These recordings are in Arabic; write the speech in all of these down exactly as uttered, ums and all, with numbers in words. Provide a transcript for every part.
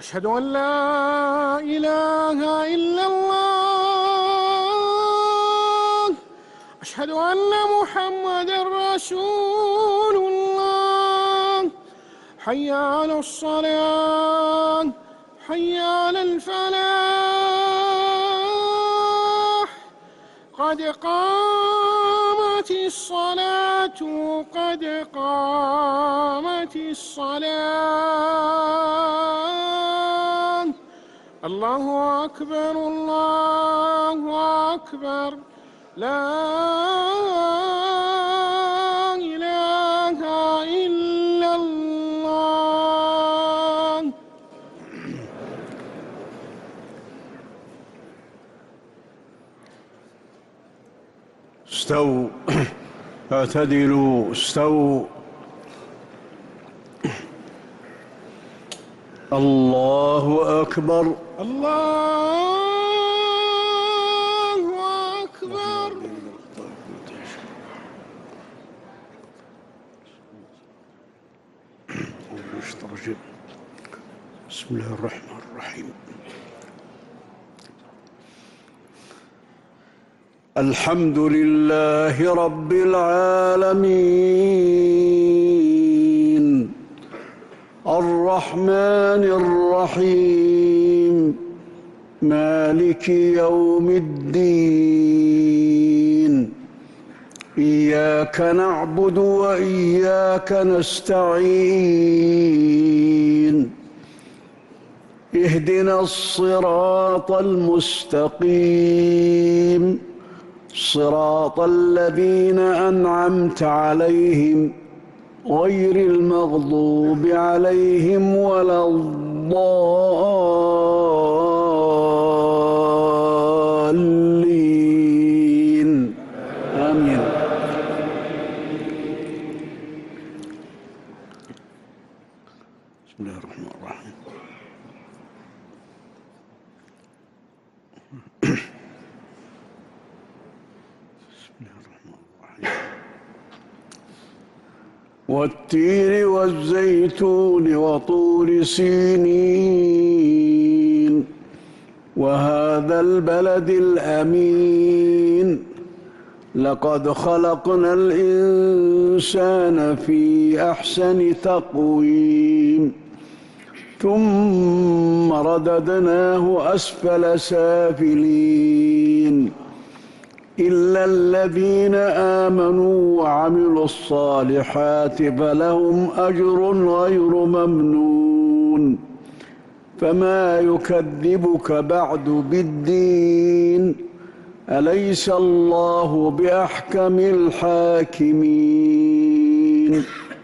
أشهد أن لا إله إلا الله. أشهد أن محمدًا رسول الله. حي على الصلاة، حي على الفلاح. قد قامت الصلاة، قد قامت الصلاة. الله أكبر، الله أكبر، لا إله إلا الله. استووا، اعتدلوا، استووا. الله أكبر، الله أكبر. بسم الله الرحمن الرحيم. الحمد لله رب العالمين، الرحمن الرحيم، مالك يوم الدين. إياك نعبد وإياك نستعين. اهدنا الصراط المستقيم، صراط الذين أنعمت عليهم غير المغضوب عليهم ولا الضالين. آمين. بسم الله الرحمن الرحيم. والتين والزيتون وطور سينين وهذا البلد الأمين. لقد خلقنا الإنسان في أحسن تقويم، ثم رددناه أسفل سافلين، إلا الذين آمنوا وعملوا الصالحات فلهم أجر غير ممنون. فما يكذبك بعد بالدين؟ أليس الله بأحكم الحاكمين؟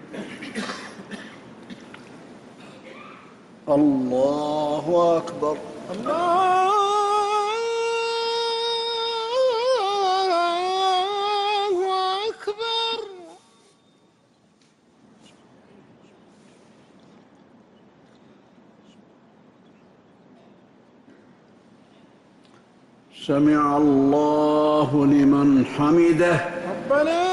الله أكبر، الله أكبر. سمع الله لمن حمده. ربنا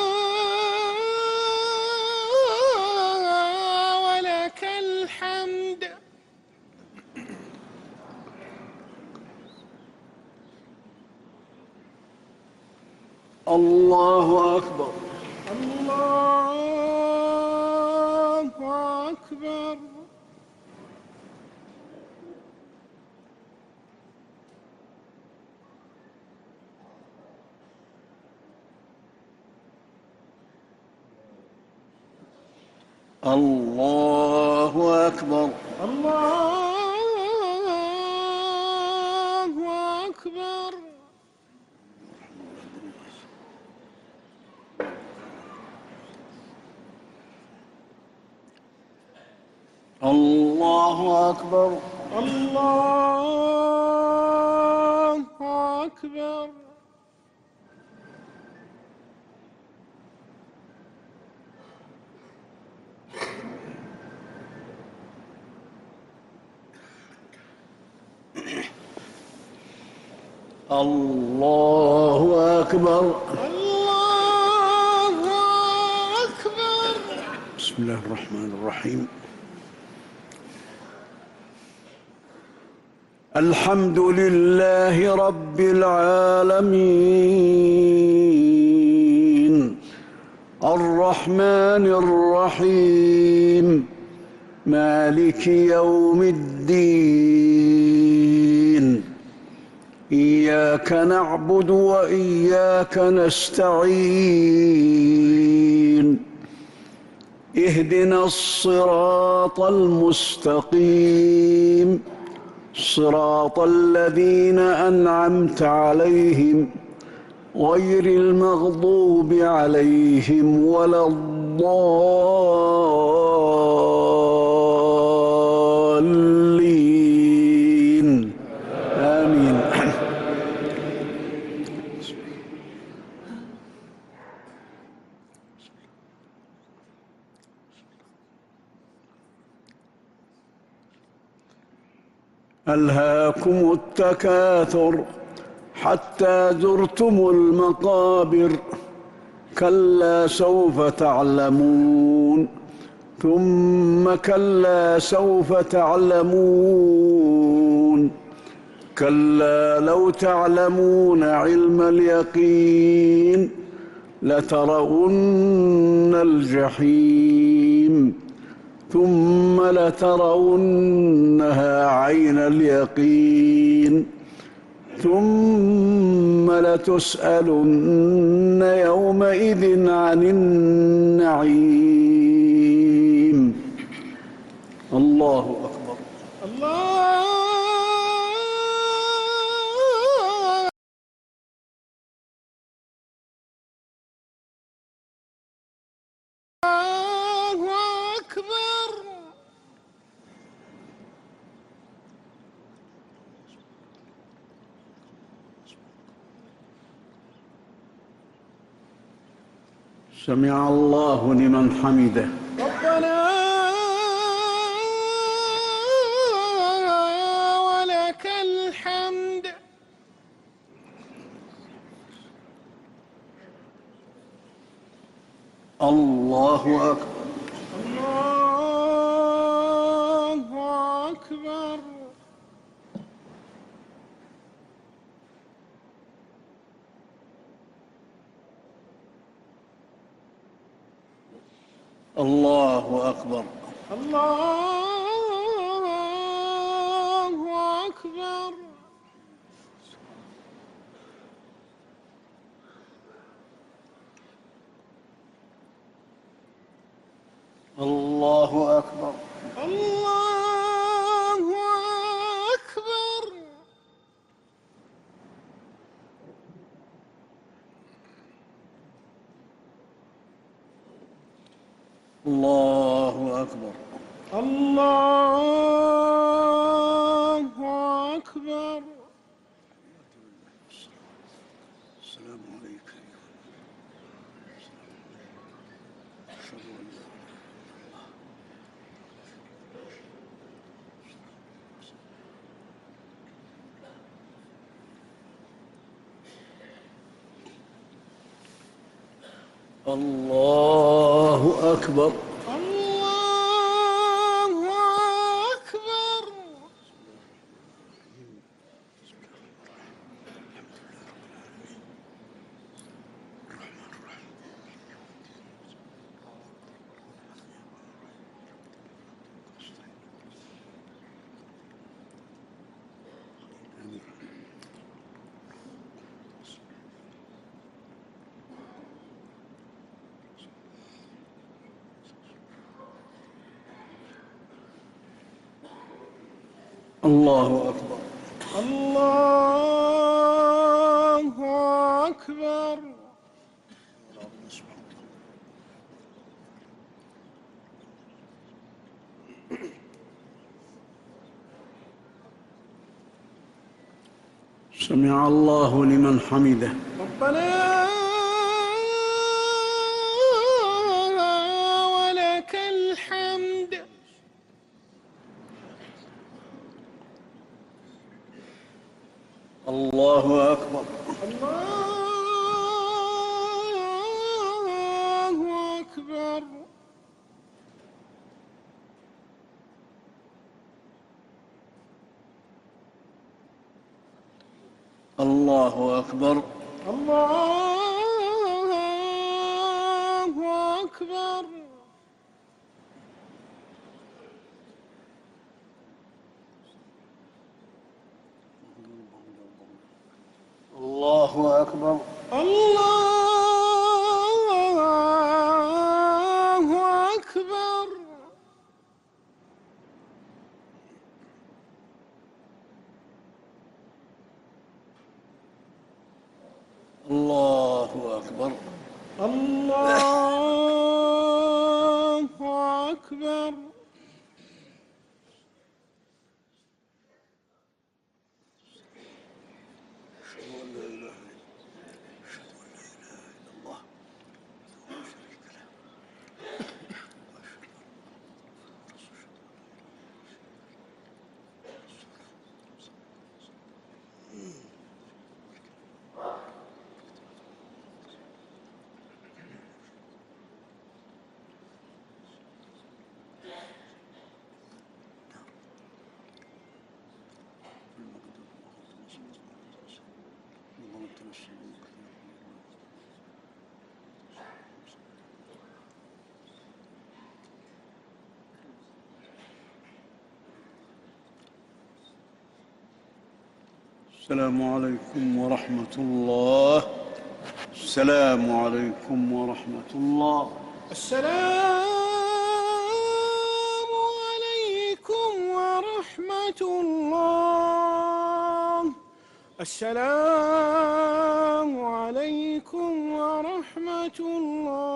ولك الحمد. الله أكبر، الله أكبر. الله أكبر، الله أكبر. الله أكبر، الله أكبر. الله أكبر، الله أكبر. بسم الله الرحمن الرحيم. الحمد لله رب العالمين الرحمن الرحيم مالك يوم الدين إياك نعبد وإياك نستعين اهدنا الصراط المستقيم صراط الذين أنعمت عليهم غير المغضوب عليهم ولا الضالين آمين. ألهاكم التكاثر حتى زرتم المقابر كلا سوف تعلمون ثم كلا سوف تعلمون كلا لو تعلمون علم اليقين لترون الجحيم ثم لترونها عين اليقين ثم لتسألن يومئذ عن النعيم. الله أكبر. الله أكبر. سمع الله لمن حمده. ربنا ولك الحمد. الله أكبر. الله أكبر. الله أكبر. الله أكبر. الله أكبر. الله أكبر. الله أكبر. الله أكبر. السلام عليك. أشهد أن لا الله أكبر. الله أكبر. الله أكبر. الله أكبر. سمع الله لمن حمده. ربنا ولك الحمد. الله أكبر. الله أكبر. الله أكبر. الله أكبر. الله أكبر. الله أكبر. الله أكبر. الله أكبر. السلام عليكم ورحمة الله. السلام عليكم ورحمة الله. السلام عليكم ورحمة الله. السلام عليكم ورحمة الله.